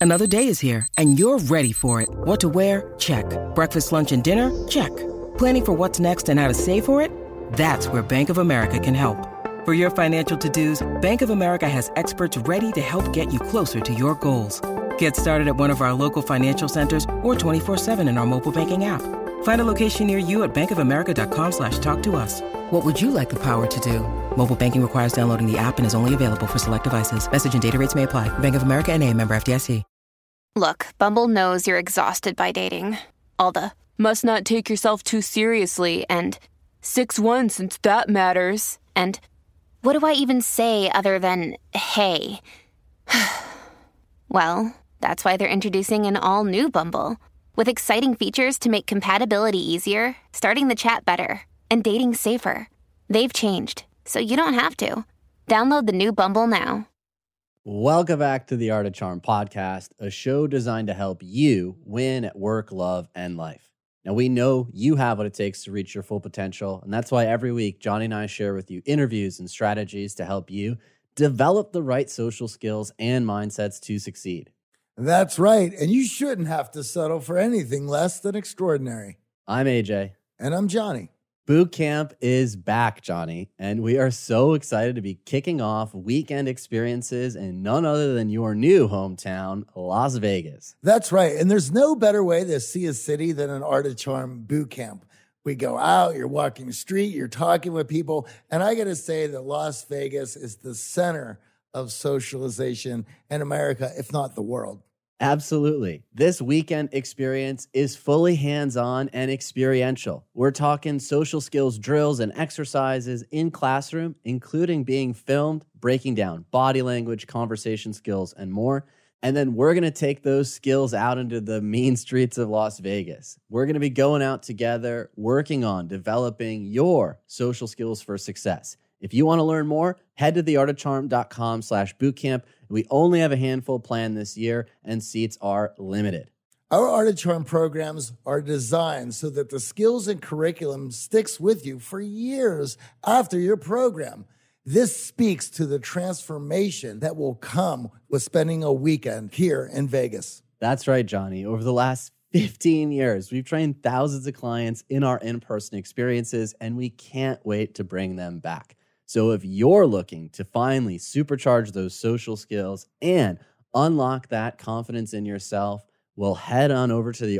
Another day is here, and you're ready for it. What to wear? Check. Breakfast, lunch, and dinner? Check. Planning for what's next and how to save for it? That's where Bank of America can help. For your financial to-dos, Bank of America has experts ready to help get you closer to your goals. Get started at one of our local financial centers or 24/7 in our mobile banking app. Find a location near you at bankofamerica.com/talktous. What would you like the power to do? Mobile banking requires downloading the app and is only available for select devices. Message and data rates may apply. Bank of America N.A., member FDIC. Look, Bumble knows you're exhausted by dating. All the must not take yourself too seriously and 6'1" since that matters. And what do I even say other than, hey? Well, that's why they're introducing an all-new Bumble with exciting features to make compatibility easier, starting the chat better, and dating safer. They've changed, so you don't have to. Download the new Bumble now. Welcome back to the Art of Charm podcast, a show designed to help you win at work, love, and life. Now, we know you have what it takes to reach your full potential, and that's why every week, Johnny and I share with you interviews and strategies to help you develop the right social skills and mindsets to succeed. That's right, and you shouldn't have to settle for anything less than extraordinary. I'm AJ. And I'm Johnny. Boot camp is back, Johnny, and we are so excited to be kicking off weekend experiences in none other than your new hometown, Las Vegas. That's right, and there's no better way to see a city than an Art of Charm boot camp. We go out, you're walking the street, you're talking with people, and I got to say that Las Vegas is the center of socialization in America, if not the world. Absolutely. This weekend experience is fully hands-on and experiential. We're talking social skills drills and exercises in classroom, including being filmed, breaking down body language, conversation skills, and more. And then we're going to take those skills out into the mean streets of Las Vegas. We're going to be going out together, working on developing your social skills for success. If you want to learn more, head to theartofcharm.com/bootcamp. We only have a handful planned this year, and seats are limited. Our Art of Charm programs are designed so that the skills and curriculum sticks with you for years after your program. This speaks to the transformation that will come with spending a weekend here in Vegas. That's right, Johnny. Over the last 15 years, we've trained thousands of clients in our in-person experiences, and we can't wait to bring them back. So if you're looking to finally supercharge those social skills and unlock that confidence in yourself, well, head on over to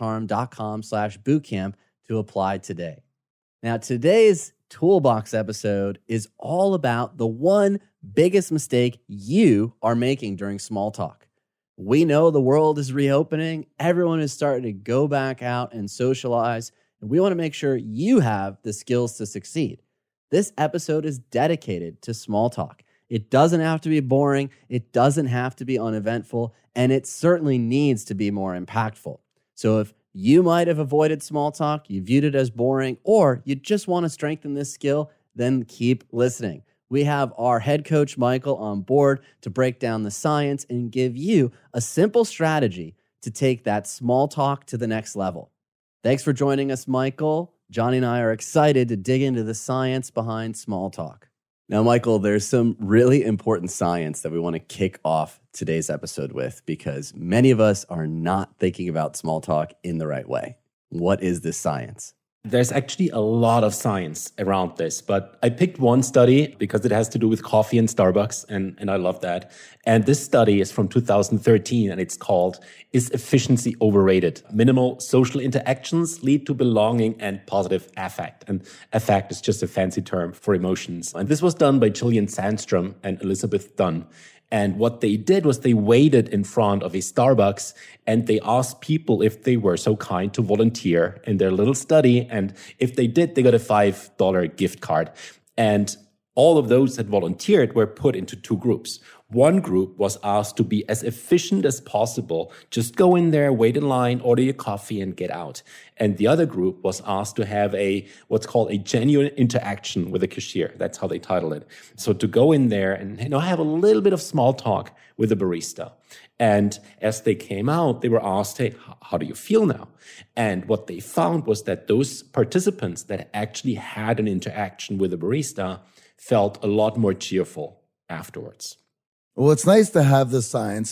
theartofcharm.com/bootcamp to apply today. Now, today's Toolbox episode is all about the one biggest mistake you are making during small talk. We know the world is reopening. Everyone is starting to go back out and socialize, and we want to make sure you have the skills to succeed. This episode is dedicated to small talk. It doesn't have to be boring. It doesn't have to be uneventful, and it certainly needs to be more impactful. So if you might have avoided small talk, you viewed it as boring, or you just want to strengthen this skill, then keep listening. We have our head coach, Michael, on board to break down the science and give you a simple strategy to take that small talk to the next level. Thanks for joining us, Michael. Johnny and I are excited to dig into the science behind small talk. Now, Michael, there's some really important science that we want to kick off today's episode with because many of us are not thinking about small talk in the right way. What is this science? There's actually a lot of science around this, but I picked one study because it has to do with coffee and Starbucks, and I love that. And this study is from 2013, and it's called, Is Efficiency Overrated? Minimal Social Interactions Lead to Belonging and Positive Affect. And affect is just a fancy term for emotions. And this was done by Gillian Sandstrom and Elizabeth Dunn. And what they did was they waited in front of a Starbucks and they asked people if they were so kind to volunteer in their little study. And if they did, they got a $5 gift card. And all of those that volunteered were put into two groups. One group was asked to be as efficient as possible. Just go in there, wait in line, order your coffee, and get out. And the other group was asked to have what's called a genuine interaction with the cashier. That's how they titled it. So to go in there and have a little bit of small talk with the barista. And as they came out, they were asked, hey, how do you feel now? And what they found was that those participants that actually had an interaction with the barista felt a lot more cheerful afterwards. Well, it's nice to have the science, but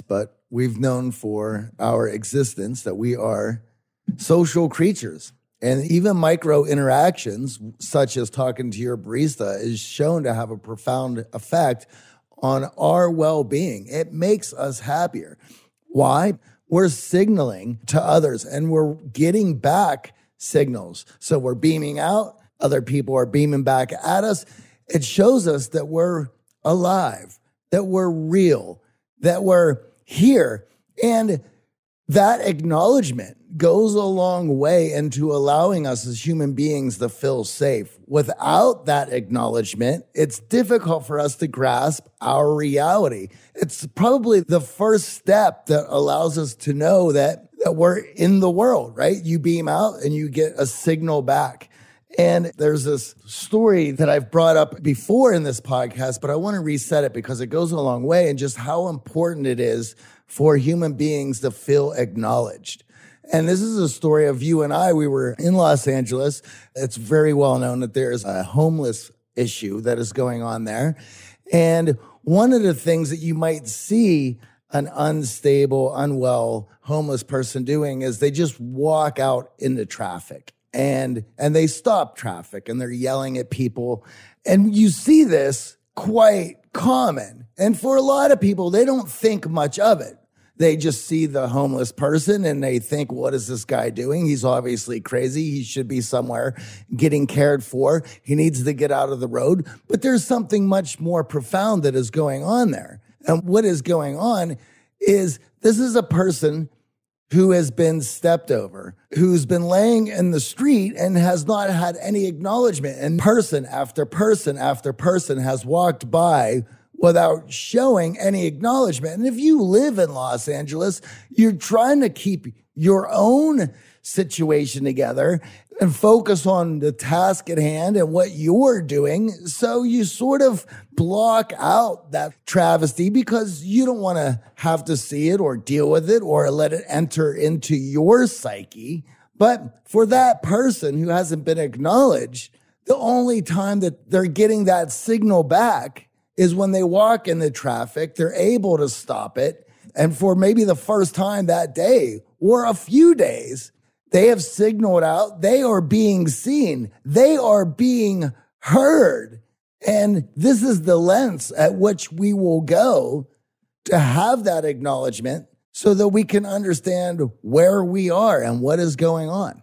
we've known for our existence that we are social creatures. And even micro interactions, such as talking to your barista, is shown to have a profound effect on our well-being. It makes us happier. Why? We're signaling to others and we're getting back signals. So we're beaming out, other people are beaming back at us. It shows us that we're alive, that we're real, that we're here. And that acknowledgement goes a long way into allowing us as human beings to feel safe. Without that acknowledgement, it's difficult for us to grasp our reality. It's probably the first step that allows us to know that we're in the world, right? You beam out and you get a signal back. And there's this story that I've brought up before in this podcast, but I want to reset it because it goes a long way and just how important it is for human beings to feel acknowledged. And this is a story of you and I. We were in Los Angeles. It's very well known that there's a homeless issue that is going on there. And one of the things that you might see an unstable, unwell, homeless person doing is they just walk out into traffic and they stop traffic and they're yelling at people. And you see this quite common. And for a lot of people, they don't think much of it. They just see the homeless person and they think, what is this guy doing? He's obviously crazy. He should be somewhere getting cared for. He needs to get out of the road. But there's something much more profound that is going on there. And what is going on is this is a person who has been stepped over, who's been laying in the street and has not had any acknowledgement. And person after person after person has walked by without showing any acknowledgement. And if you live in Los Angeles, you're trying to keep your own situation together and focus on the task at hand and what you're doing. So you sort of block out that travesty because you don't want to have to see it or deal with it or let it enter into your psyche. But for that person who hasn't been acknowledged, the only time that they're getting that signal back is when they walk in the traffic, they're able to stop it. And for maybe the first time that day or a few days, they have signaled out, they are being seen, they are being heard. And this is the lens at which we will go to have that acknowledgement so that we can understand where we are and what is going on.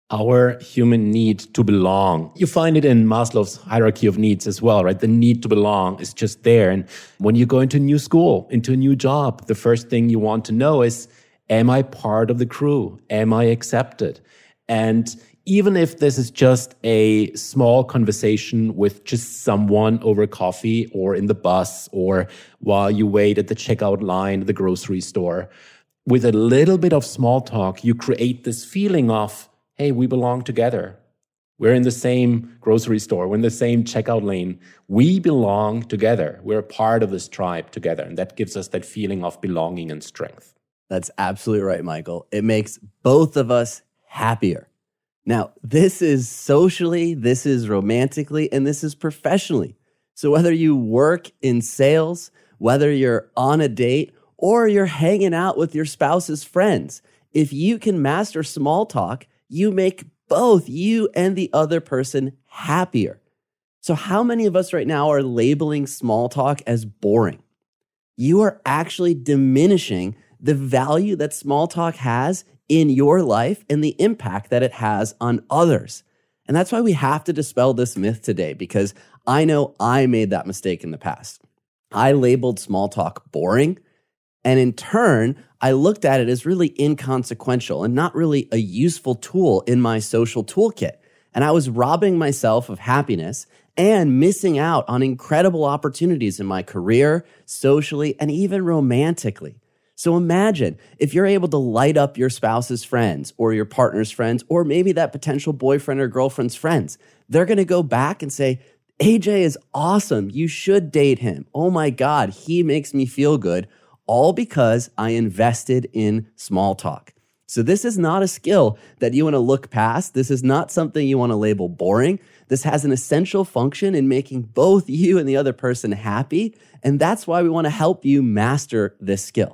Our human need to belong. You find it in Maslow's hierarchy of needs as well, right? The need to belong is just there. And when you go into a new school, into a new job, the first thing you want to know is, am I part of the crew? Am I accepted? And even if this is just a small conversation with just someone over coffee or in the bus or while you wait at the checkout line at the grocery store, with a little bit of small talk, you create this feeling of, hey, we belong together. We're in the same grocery store. We're in the same checkout lane. We belong together. We're a part of this tribe together. And that gives us that feeling of belonging and strength. That's absolutely right, Michael. It makes both of us happier. Now, this is socially, this is romantically, and this is professionally. So whether you work in sales, whether you're on a date, or you're hanging out with your spouse's friends, if you can master small talk, you make both you and the other person happier. So how many of us right now are labeling small talk as boring? You are actually diminishing the value that small talk has in your life and the impact that it has on others. And that's why we have to dispel this myth today, because I know I made that mistake in the past. I labeled small talk boring, and in turn, I looked at it as really inconsequential and not really a useful tool in my social toolkit. And I was robbing myself of happiness and missing out on incredible opportunities in my career, socially, and even romantically. So imagine if you're able to light up your spouse's friends or your partner's friends, or maybe that potential boyfriend or girlfriend's friends. They're going to go back and say, AJ is awesome. You should date him. Oh my God, he makes me feel good. All because I invested in small talk. So this is not a skill that you want to look past. This is not something you want to label boring. This has an essential function in making both you and the other person happy. And that's why we want to help you master this skill.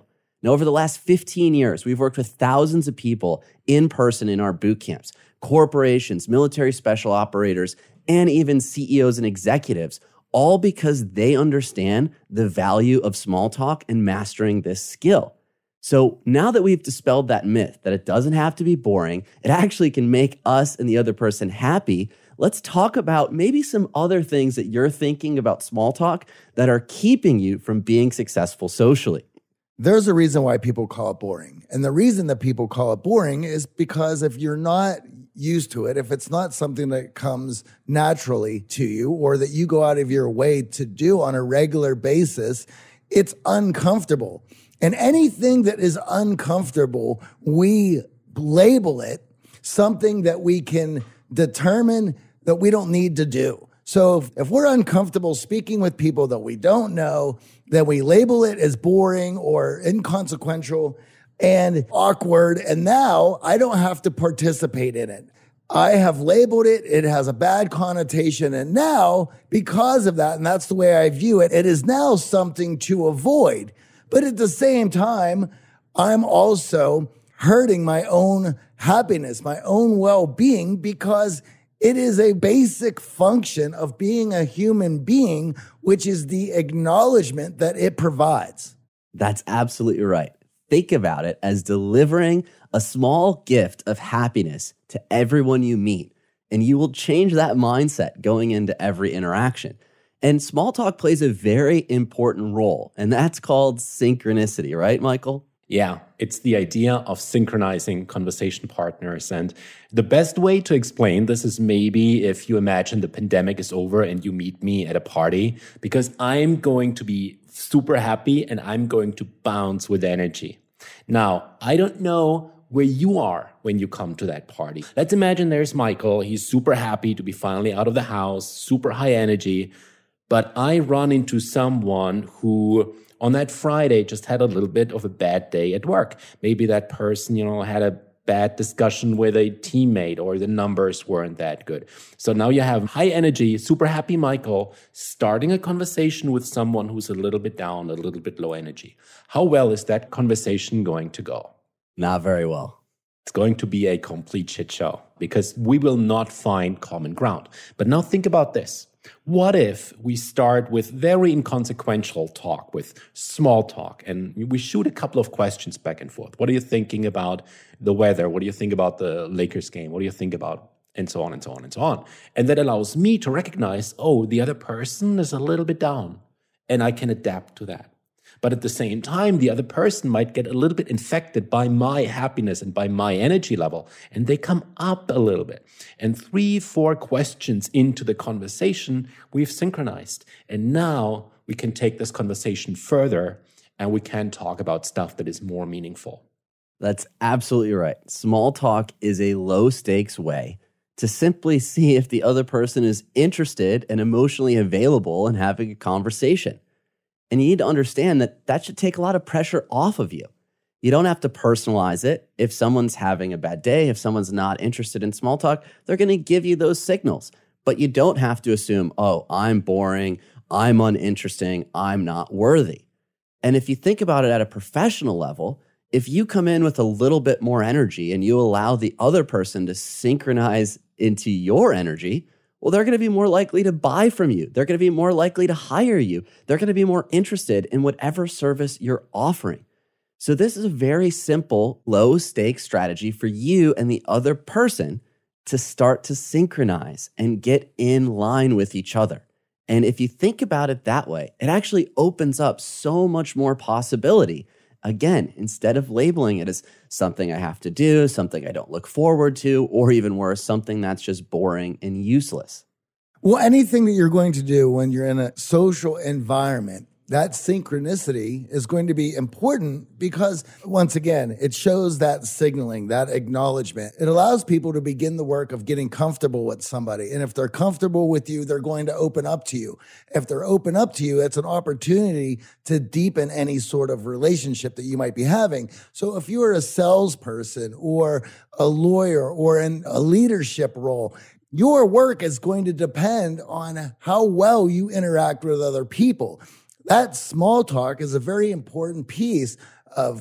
Now, over the last 15 years, we've worked with thousands of people in person in our boot camps, corporations, military special operators, and even CEOs and executives, all because they understand the value of small talk and mastering this skill. So now that we've dispelled that myth that it doesn't have to be boring, it actually can make us and the other person happy, let's talk about maybe some other things that you're thinking about small talk that are keeping you from being successful socially. There's a reason why people call it boring. And the reason that people call it boring is because if you're not used to it, if it's not something that comes naturally to you or that you go out of your way to do on a regular basis, it's uncomfortable. And anything that is uncomfortable, we label it something that we can determine that we don't need to do. So if we're uncomfortable speaking with people that we don't know, then we label it as boring or inconsequential and awkward. And now I don't have to participate in it. I have labeled it. It has a bad connotation. And now, because of that, and that's the way I view it, it is now something to avoid. But at the same time, I'm also hurting my own happiness, my own well-being, because it is a basic function of being a human being, which is the acknowledgement that it provides. That's absolutely right. Think about it as delivering a small gift of happiness to everyone you meet, and you will change that mindset going into every interaction. And small talk plays a very important role, and that's called synchronicity, right, Michael? Yeah, it's the idea of synchronizing conversation partners. And the best way to explain this is maybe if you imagine the pandemic is over and you meet me at a party, because I'm going to be super happy and I'm going to bounce with energy. Now, I don't know where you are when you come to that party. Let's imagine there's Michael. He's super happy to be finally out of the house, super high energy. But I run into someone who on that Friday just had a little bit of a bad day at work. Maybe that person, had a bad discussion with a teammate or the numbers weren't that good. So now you have high energy, super happy Michael starting a conversation with someone who's a little bit down, a little bit low energy. How well is that conversation going to go? Not very well. It's going to be a complete shit show because we will not find common ground. But now think about this. What if we start with very inconsequential talk, with small talk, and we shoot a couple of questions back and forth? What are you thinking about the weather? What do you think about the Lakers game? What do you think about? And so on and so on and so on. And that allows me to recognize, the other person is a little bit down, and I can adapt to that. But at the same time, the other person might get a little bit infected by my happiness and by my energy level, and they come up a little bit. And 3-4 questions into the conversation, we've synchronized. And now we can take this conversation further and we can talk about stuff that is more meaningful. That's absolutely right. Small talk is a low-stakes way to simply see if the other person is interested and emotionally available in having a conversation. And you need to understand that should take a lot of pressure off of you. You don't have to personalize it. If someone's having a bad day, if someone's not interested in small talk, they're going to give you those signals. But you don't have to assume, I'm boring, I'm uninteresting, I'm not worthy. And if you think about it at a professional level, if you come in with a little bit more energy and you allow the other person to synchronize into your energy, well, they're going to be more likely to buy from you. They're going to be more likely to hire you. They're going to be more interested in whatever service you're offering. So this is a very simple, low-stakes strategy for you and the other person to start to synchronize and get in line with each other. And if you think about it that way, it actually opens up so much more possibility. Again, instead of labeling it as something I have to do, something I don't look forward to, or even worse, something that's just boring and useless. Well, anything that you're going to do when you're in a social environment, that synchronicity is going to be important because, once again, it shows that signaling, that acknowledgement. It allows people to begin the work of getting comfortable with somebody. And if they're comfortable with you, they're going to open up to you. If they're open up to you, it's an opportunity to deepen any sort of relationship that you might be having. So if you're a salesperson or a lawyer or in a leadership role, your work is going to depend on how well you interact with other people. That small talk is a very important piece of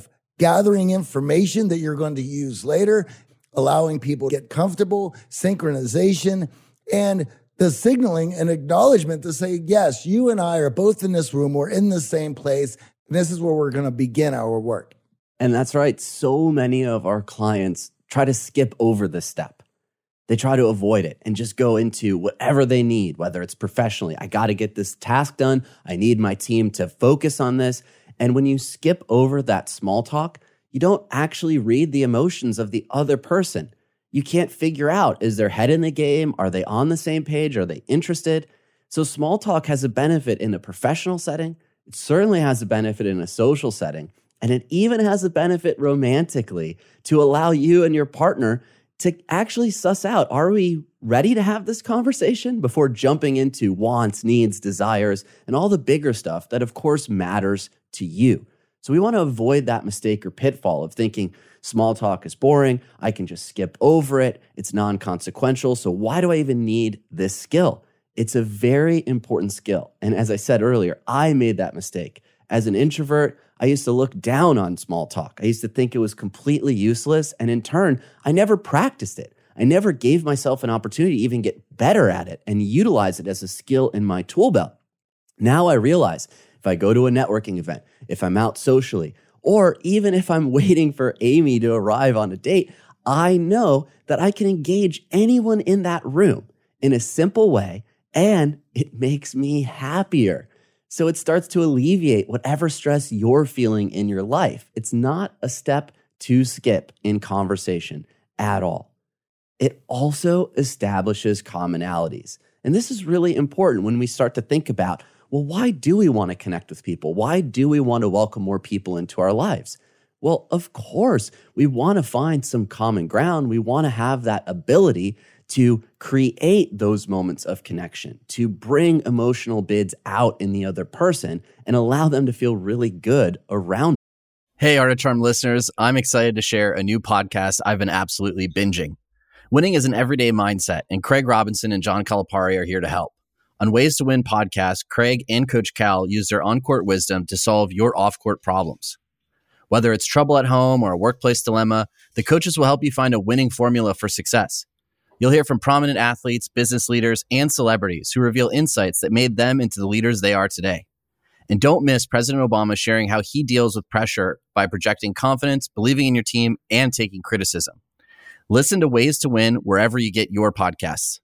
gathering information that you're going to use later, allowing people to get comfortable, synchronization, and the signaling and acknowledgement to say, yes, you and I are both in this room. We're in the same place. And this is where we're going to begin our work. And that's right. So many of our clients try to skip over this step. They try to avoid it and just go into whatever they need, whether it's professionally. I got to get this task done. I need my team to focus on this. And when you skip over that small talk, you don't actually read the emotions of the other person. You can't figure out, is their head in the game? Are they on the same page? Are they interested? So small talk has a benefit in a professional setting. It certainly has a benefit in a social setting. And it even has a benefit romantically to allow you and your partner to actually suss out, are we ready to have this conversation before jumping into wants, needs, desires, and all the bigger stuff that, of course, matters to you. So we want to avoid that mistake or pitfall of thinking small talk is boring. I can just skip over it. It's non-consequential. So why do I even need this skill? It's a very important skill. And as I said earlier, I made that mistake. As an introvert, I used to look down on small talk. I used to think it was completely useless. And in turn, I never practiced it. I never gave myself an opportunity to even get better at it and utilize it as a skill in my tool belt. Now I realize if I go to a networking event, if I'm out socially, or even if I'm waiting for Amy to arrive on a date, I know that I can engage anyone in that room in a simple way, and it makes me happier. So it starts to alleviate whatever stress you're feeling in your life. It's not a step to skip in conversation at all. It also establishes commonalities. And this is really important when we start to think about, well, why do we want to connect with people? Why do we want to welcome more people into our lives? Well, of course, we want to find some common ground. We want to have that ability to create those moments of connection, to bring emotional bids out in the other person and allow them to feel really good around. Hey, Art of Charm listeners, I'm excited to share a new podcast I've been absolutely binging. Winning is an everyday mindset, and Craig Robinson and John Calipari are here to help. On Ways to Win podcast, Craig and Coach Cal use their on-court wisdom to solve your off-court problems. Whether it's trouble at home or a workplace dilemma, the coaches will help you find a winning formula for success. You'll hear from prominent athletes, business leaders, and celebrities who reveal insights that made them into the leaders they are today. And don't miss President Obama sharing how he deals with pressure by projecting confidence, believing in your team, and taking criticism. Listen to Ways to Win wherever you get your podcasts.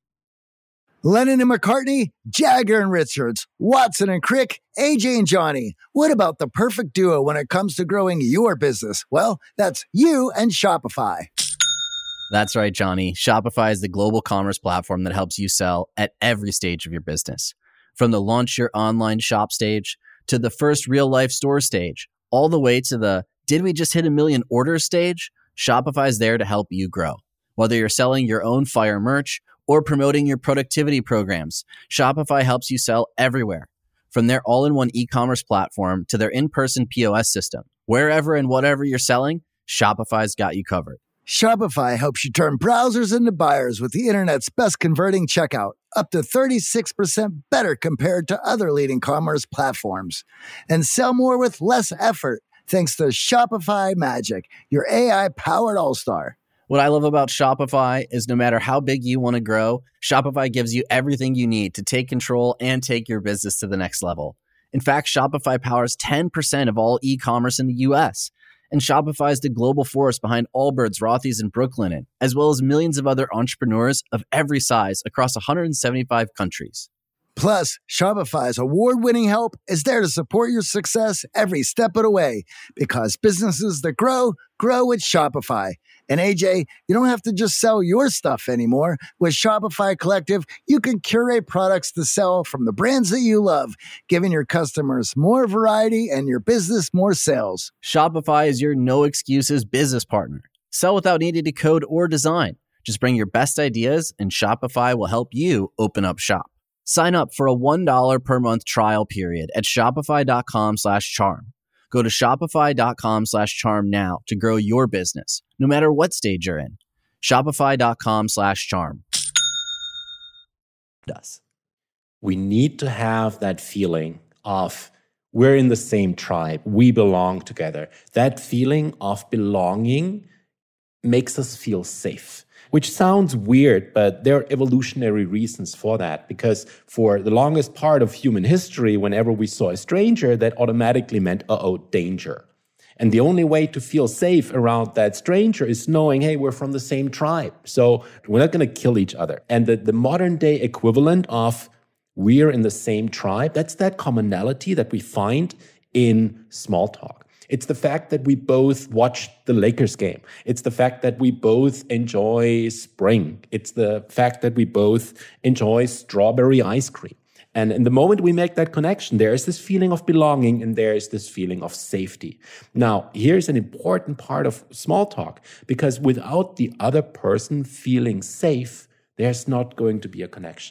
Lennon and McCartney, Jagger and Richards, Watson and Crick, AJ and Johnny. What about the perfect duo when it comes to growing your business? Well, that's you and Shopify. That's right, Johnny. Shopify is the global commerce platform that helps you sell at every stage of your business. From the launch your online shop stage to the first real life store stage, all the way to the did we just hit 1 million orders stage? Shopify is there to help you grow. Whether you're selling your own fire merch or promoting your productivity programs, Shopify helps you sell everywhere. From their all-in-one e-commerce platform to their in-person POS system, wherever and whatever you're selling, Shopify's got you covered. Shopify helps you turn browsers into buyers with the internet's best converting checkout, up to 36% better compared to other leading commerce platforms. And sell more with less effort thanks to Shopify Magic, your AI-powered all-star. What I love about Shopify is no matter how big you want to grow, Shopify gives you everything you need to take control and take your business to the next level. In fact, Shopify powers 10% of all e-commerce in the U.S., and Shopify is the global force behind Allbirds, Rothy's, and Brooklinen, as well as millions of other entrepreneurs of every size across 175 countries. Plus, Shopify's award-winning help is there to support your success every step of the way, because businesses that grow, grow with Shopify. And AJ, you don't have to just sell your stuff anymore. With Shopify Collective, you can curate products to sell from the brands that you love, giving your customers more variety and your business more sales. Shopify is your no-excuses business partner. Sell without needing to code or design. Just bring your best ideas, and Shopify will help you open up shop. Sign up for a $1 per month trial period at shopify.com/charm. Go to shopify.com/charm now to grow your business, no matter what stage you're in. Shopify.com/charm. Does. We need to have that feeling of we're in the same tribe, we belong together. That feeling of belonging makes us feel safe, which sounds weird, but there are evolutionary reasons for that. Because for the longest part of human history, whenever we saw a stranger, that automatically meant, danger. And the only way to feel safe around that stranger is knowing, hey, we're from the same tribe. So we're not going to kill each other. And the modern day equivalent of we're in the same tribe, that's that commonality that we find in small talk. It's the fact that we both watch the Lakers game. It's the fact that we both enjoy spring. It's the fact that we both enjoy strawberry ice cream. And in the moment we make that connection, there is this feeling of belonging and there is this feeling of safety. Now, here's an important part of small talk, because without the other person feeling safe, there's not going to be a connection.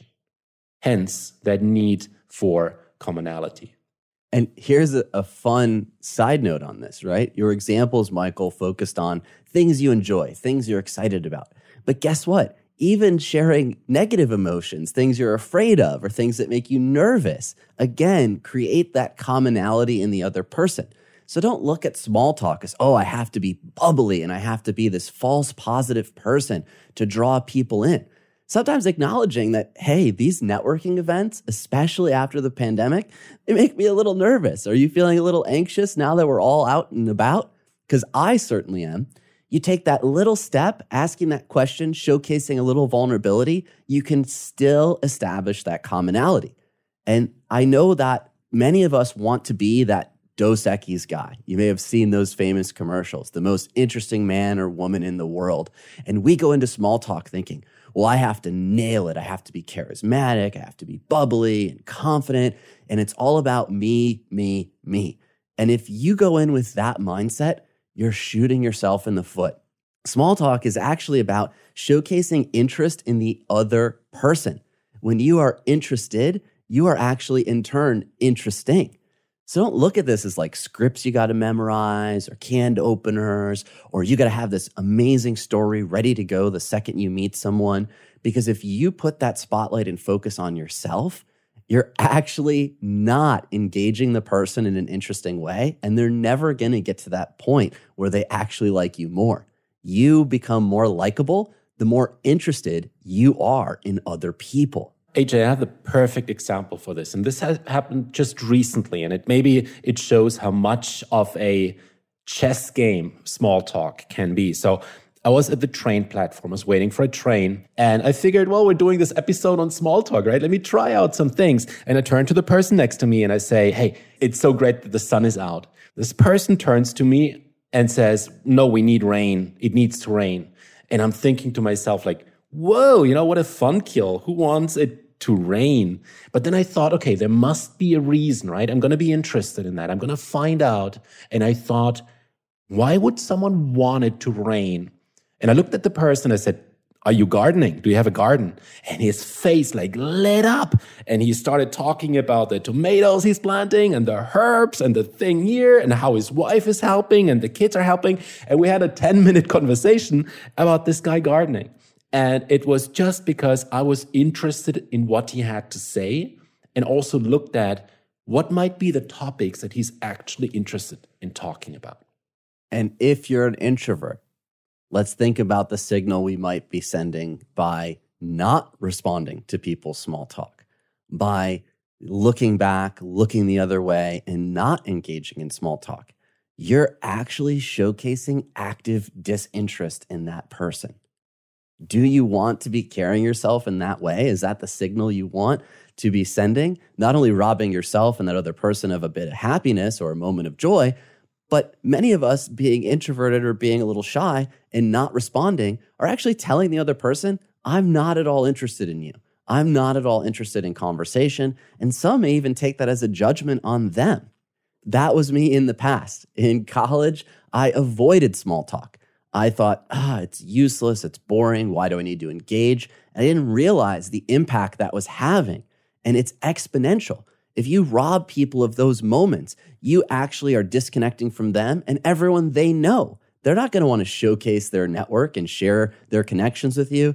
Hence, that need for commonality. And here's a fun side note on this, right? Your examples, Michael, focused on things you enjoy, things you're excited about. But guess what? Even sharing negative emotions, things you're afraid of, or things that make you nervous, again, create that commonality in the other person. So don't look at small talk as, I have to be bubbly and I have to be this false positive person to draw people in. Sometimes acknowledging that, hey, these networking events, especially after the pandemic, they make me a little nervous. Are you feeling a little anxious now that we're all out and about? Because I certainly am. You take that little step, asking that question, showcasing a little vulnerability, you can still establish that commonality. And I know that many of us want to be that Dos Equis guy. You may have seen those famous commercials, the most interesting man or woman in the world. And we go into small talk thinking, well, I have to nail it. I have to be charismatic. I have to be bubbly and confident. And it's all about me, me, me. And if you go in with that mindset, you're shooting yourself in the foot. Small talk is actually about showcasing interest in the other person. When you are interested, you are actually in turn interesting. So don't look at this as like scripts you got to memorize or canned openers, or you got to have this amazing story ready to go the second you meet someone. Because if you put that spotlight and focus on yourself, you're actually not engaging the person in an interesting way, and they're never going to get to that point where they actually like you more. You become more likable the more interested you are in other people. AJ, I have the perfect example for this. And this has happened just recently. And it shows how much of a chess game small talk can be. So I was at the train platform. I was waiting for a train. And I figured, well, we're doing this episode on small talk, right? Let me try out some things. And I turn to the person next to me and I say, hey, it's so great that the sun is out. This person turns to me and says, no, we need rain. It needs to rain. And I'm thinking to myself, like, whoa, what a fun kill. Who wants it to rain? But then I thought, okay, there must be a reason, right? I'm going to be interested in that. I'm going to find out. And I thought, why would someone want it to rain? And I looked at the person. I said, are you gardening? Do you have a garden? And his face lit up. And he started talking about the tomatoes he's planting and the herbs and the thing here and how his wife is helping and the kids are helping. And we had a 10-minute conversation about this guy gardening. And it was just because I was interested in what he had to say and also looked at what might be the topics that he's actually interested in talking about. And if you're an introvert, let's think about the signal we might be sending by not responding to people's small talk, by looking back, looking the other way, and not engaging in small talk. You're actually showcasing active disinterest in that person. Do you want to be carrying yourself in that way? Is that the signal you want to be sending? Not only robbing yourself and that other person of a bit of happiness or a moment of joy, but many of us being introverted or being a little shy and not responding are actually telling the other person, I'm not at all interested in you. I'm not at all interested in conversation. And some may even take that as a judgment on them. That was me in the past. In college, I avoided small talk. I thought, it's useless, it's boring, why do I need to engage? And I didn't realize the impact that was having. And it's exponential. If you rob people of those moments, you actually are disconnecting from them and everyone they know. They're not going to want to showcase their network and share their connections with you.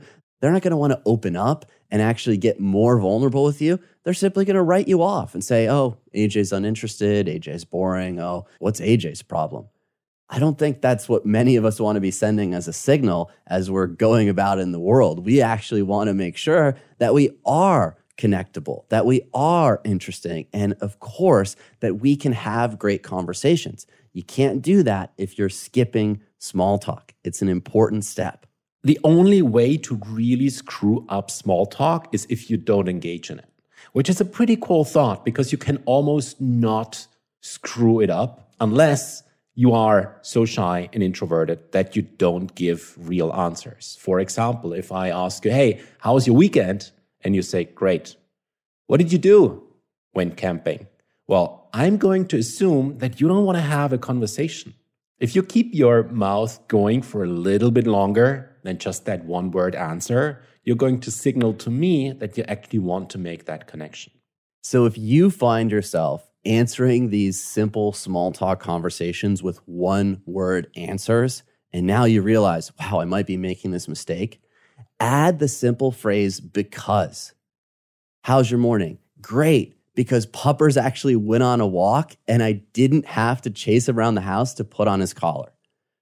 They're not going to want to open up and actually get more vulnerable with you. They're simply going to write you off and say, oh, AJ's uninterested, AJ's boring, oh, what's AJ's problem? I don't think that's what many of us want to be sending as a signal as we're going about in the world. We actually want to make sure that we are connectable, that we are interesting, and of course, that we can have great conversations. You can't do that if you're skipping small talk. It's an important step. The only way to really screw up small talk is if you don't engage in it, which is a pretty cool thought because you can almost not screw it up unless you are so shy and introverted that you don't give real answers. For example, if I ask you, hey, how was your weekend? And you say, great. What did you do when camping? Well, I'm going to assume that you don't want to have a conversation. If you keep your mouth going for a little bit longer than just that one-word answer, you're going to signal to me that you actually want to make that connection. So if you find yourself answering these simple small talk conversations with one-word answers, and now you realize, wow, I might be making this mistake, add the simple phrase, because. How's your morning? Great, because Puppers actually went on a walk and I didn't have to chase him around the house to put on his collar.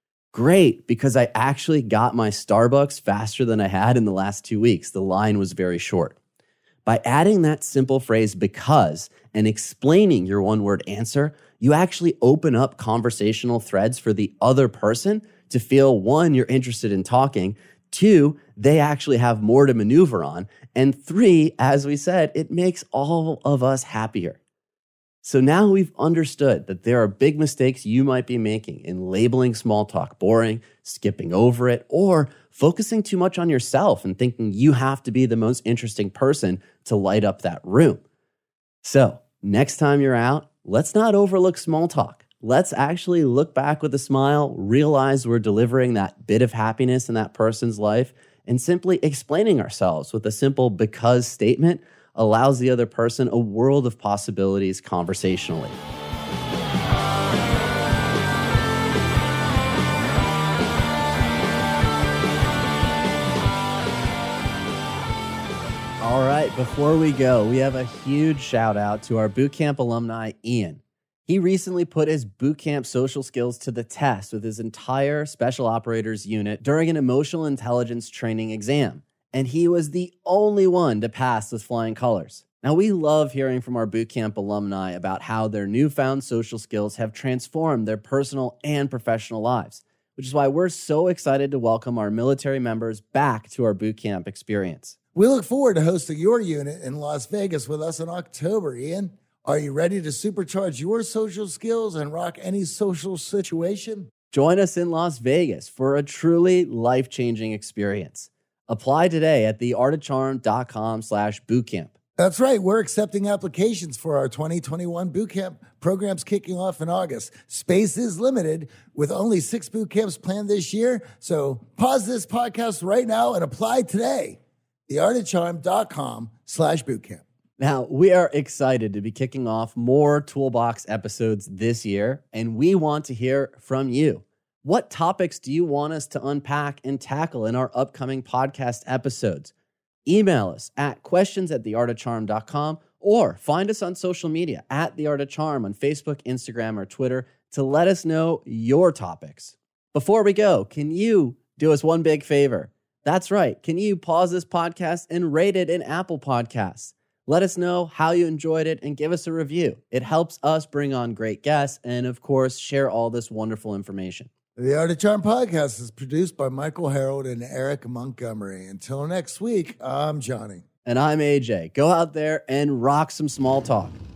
Great, because I actually got my Starbucks faster than I had in the last 2 weeks. The line was very short. By adding that simple phrase, because, and explaining your one-word answer, you actually open up conversational threads for the other person to feel, one, you're interested in talking, two, they actually have more to maneuver on, and three, as we said, it makes all of us happier. So now we've understood that there are big mistakes you might be making in labeling small talk boring, skipping over it, or focusing too much on yourself and thinking you have to be the most interesting person to light up that room. So next time you're out, let's not overlook small talk. Let's actually look back with a smile, realize we're delivering that bit of happiness in that person's life, and simply explaining ourselves with a simple because statement allows the other person a world of possibilities conversationally. All right, before we go, we have a huge shout out to our bootcamp alumni, Ian. He recently put his bootcamp social skills to the test with his entire special operators unit during an emotional intelligence training exam. And he was the only one to pass with flying colors. Now, we love hearing from our bootcamp alumni about how their newfound social skills have transformed their personal and professional lives, which is why we're so excited to welcome our military members back to our bootcamp experience. We look forward to hosting your unit in Las Vegas with us in October, Ian. Are you ready to supercharge your social skills and rock any social situation? Join us in Las Vegas for a truly life-changing experience. Apply today at theartofcharm.com/bootcamp. That's right. We're accepting applications for our 2021 bootcamp programs kicking off in August. Space is limited with only 6 bootcamps planned this year. So pause this podcast right now and apply today. theartofcharm.com/bootcamp. Now, we are excited to be kicking off more Toolbox episodes this year, and we want to hear from you. What topics do you want us to unpack and tackle in our upcoming podcast episodes? Email us at questions@theartofcharm.com or find us on social media at The Art of Charm on Facebook, Instagram, or Twitter to let us know your topics. Before we go, can you do us one big favor? That's right. Can you pause this podcast and rate it in Apple Podcasts? Let us know how you enjoyed it and give us a review. It helps us bring on great guests and, of course, share all this wonderful information. The Art of Charm podcast is produced by Michael Harold and Eric Montgomery. Until next week, I'm Johnny. And I'm AJ. Go out there and rock some small talk.